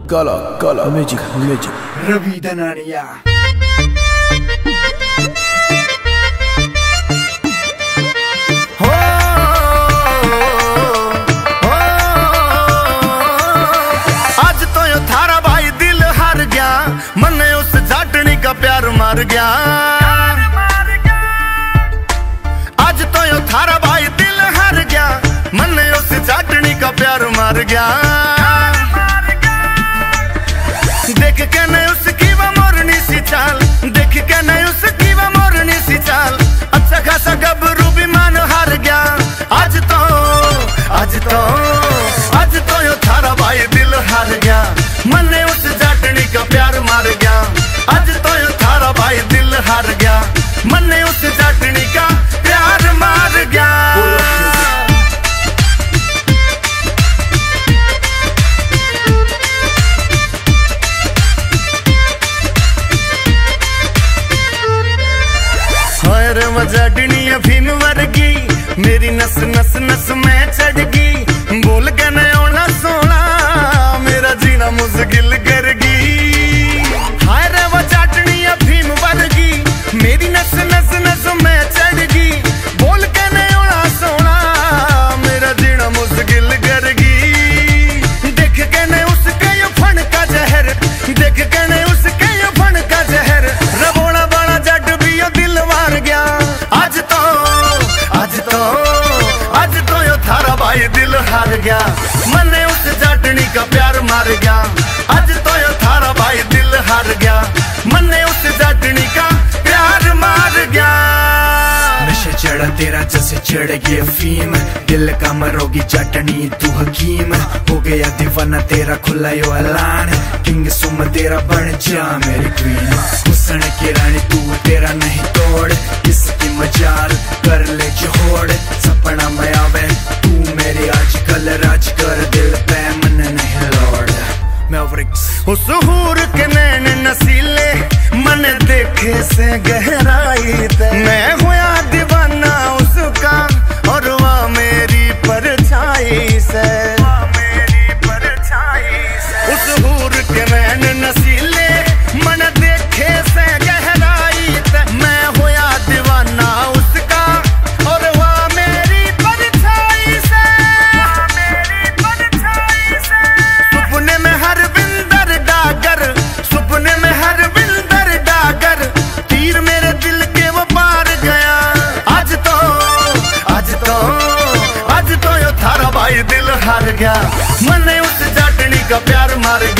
काला काला magic magic Ravi दनानिया। आज तो यो थारा भाई दिल हार गया, मने उस जाटनी का प्यार मार गया। आज तो यो थारा भाई दिल हार गया, मने उस जाटनी का प्यार मार गया। देख के नहीं उसकी वो मोरनी सी चाल, देख के नहीं उसकी वो मोरनी सी चाल, अच्छा खासा गबरू भी मान हार गया। आज तो यो थारा भाई दिल हार गया, मने उस जाटनी का प्यार मार गया। आज तो यो थारा भाई दिल हार गया, मने उस जाटनी का प्यार मार गया। जाटनी अफीम वर्गी मेरी नस नस नस में चढ़ गई, बोल के न आना सोना मेरा जीना मुश्किल कर गई। हाय रे वो जाटनी अफीम वर्गी मेरी नस नस नस में चढ़ गई, बोल के न आना सोना मेरा जीना मुश्किल कर गई। देख के न उसके यो फन का जहर, देख के न उसके यो फन का जहर, रबोड़ा बड़ा जट भी यो दिल मार गया। आज तो यो थारा भाई दिल हार गया, मने उस जाटनी का प्यार मार गया। आज तो यो थारा भाई दिल हार गया, मने उस जाटनी का प्यार मार गया। नशा चढ़ा तेरा जैसे चढ़ गया फीम, दिल का मरोगी जाटनी तू हकीम। हो गया दीवाना तेरा खुला यो ऐलान, किंग सुम तेरा बन जा मेरी क्वीन। हुस्न की रानी तू तेरा नहीं तोड़, इसकी मजाल कर ले जोड़। सपना में आवे तू मेरी आजकल, राज कर दिल पे मन नहीं लौड़। उस हूर के नैन नसीले मन देखे से गहराई ते, मैं हुआ दीवाना उसका और वह मेरी परछाई से। उस हूर के नैन नसीले मन देखे से गहराई ते, मैं हुआ दीवाना उसका और वह मेरी परछाई से। सपने में हर बिंदर डागर, सपने में हर बिंदर डागर, तीर मेरे दिल के वो पार गया। आज तो यो थारा भाई दिल हार गया, मने उस जाटनी का प्यार मार